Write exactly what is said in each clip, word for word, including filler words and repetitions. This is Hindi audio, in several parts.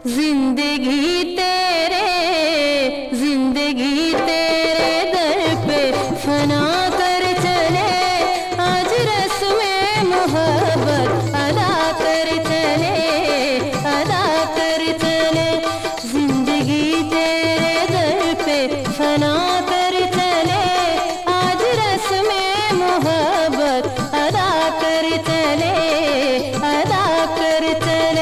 जिंदगी तेरे जिंदगी तेरे दर पे फना कर चले, आज रस्में मोहब्बत अदा कर चले, अदा कर चले। जिंदगी तेरे दर पे फना कर चले, आज रस्में मोहब्बत अदा कर चले, अदा कर चले।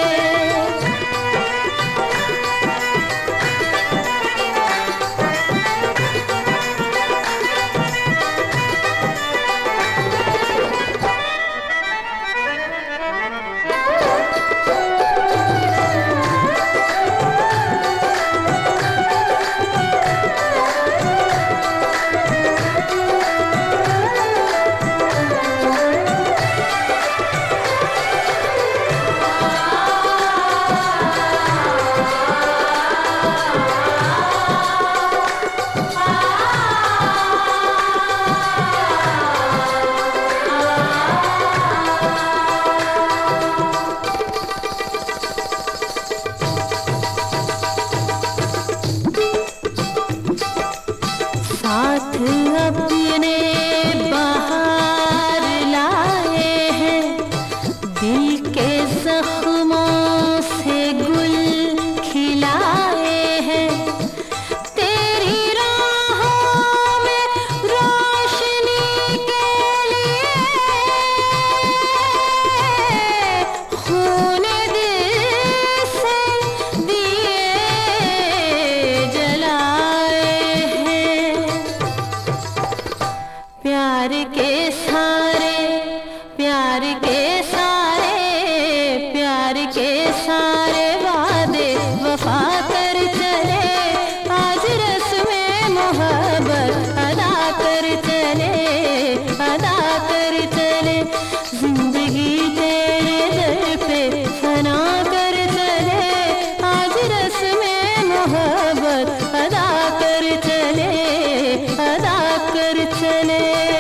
साथ अपने बाहर लाए हैं, दिल के जख्मों से गुल खिलाए हैं। तेरी राहों में रोशनी के लिए खून दिल से दिए जलाए हैं। प्यार के सारे प्यार के सारे प्यार के सारे वादे वफा कर चले, आज रस्में मोहब्बत अदा कर चले, अदा कर चले। जिंदगी तेरे दर पे फना कर चले, आज रस्में मोहब्बत अदा कर चले, अदा कर चले।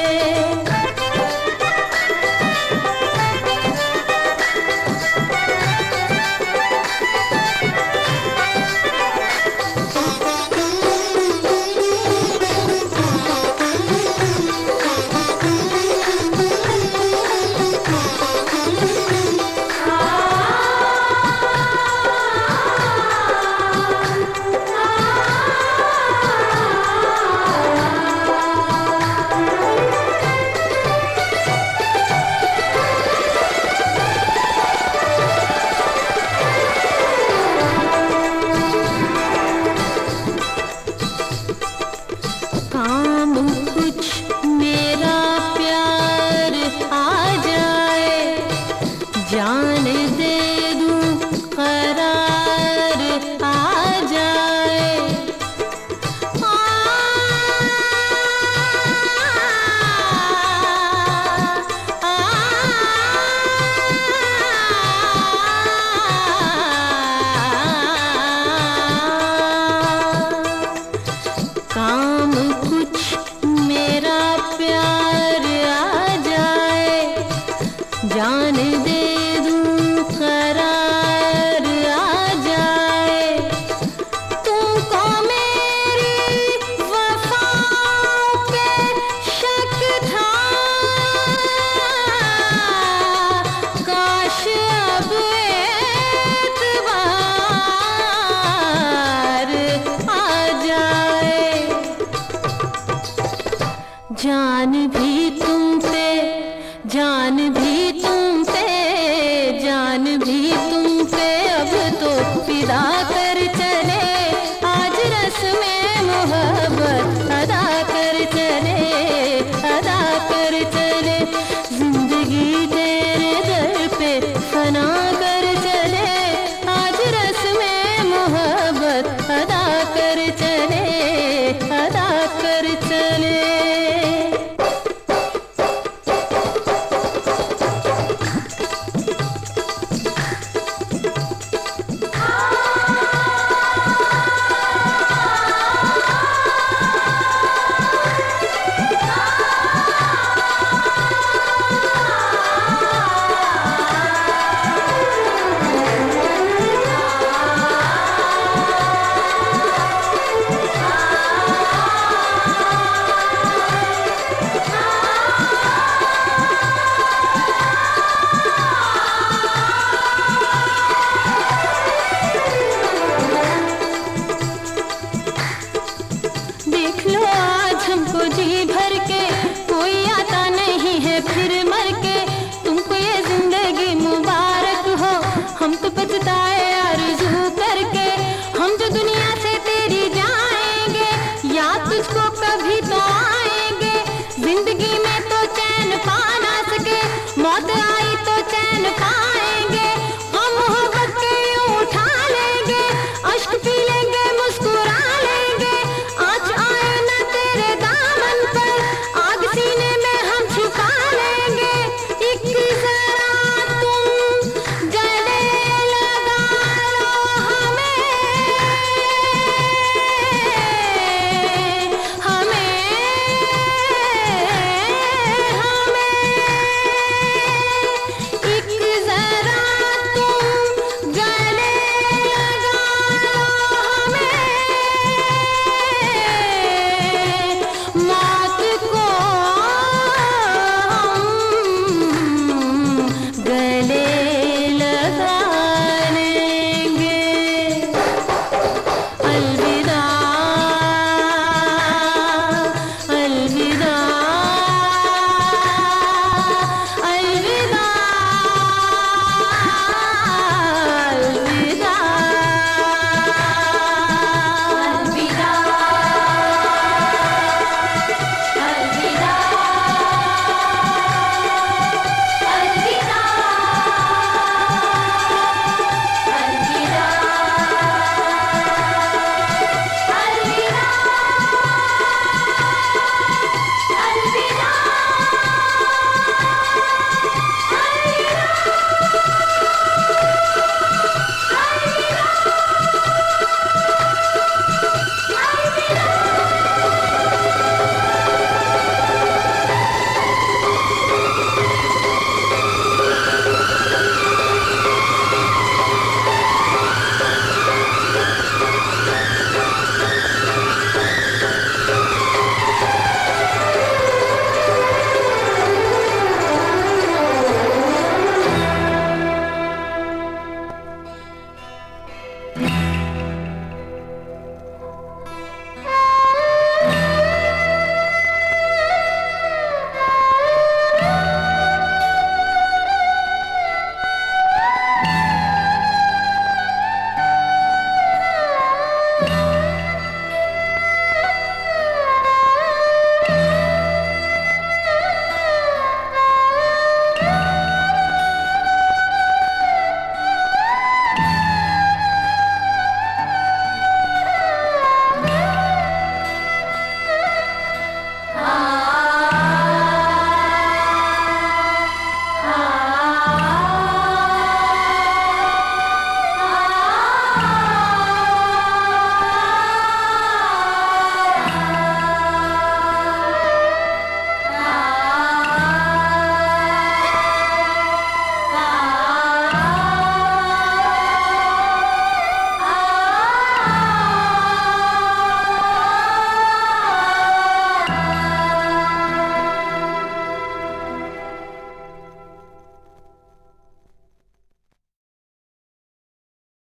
काम कुछ मेरा प्यार आ जाए, जान दे दूं करार आ जाए। आ, आ, आ, काम कुछ मेरा प्यार आ जाए, जान दे दूं करार आ जाए। तुमको मेरी वफाओं पे शक था, काश अब एतबार आ जाए। जान भी तुम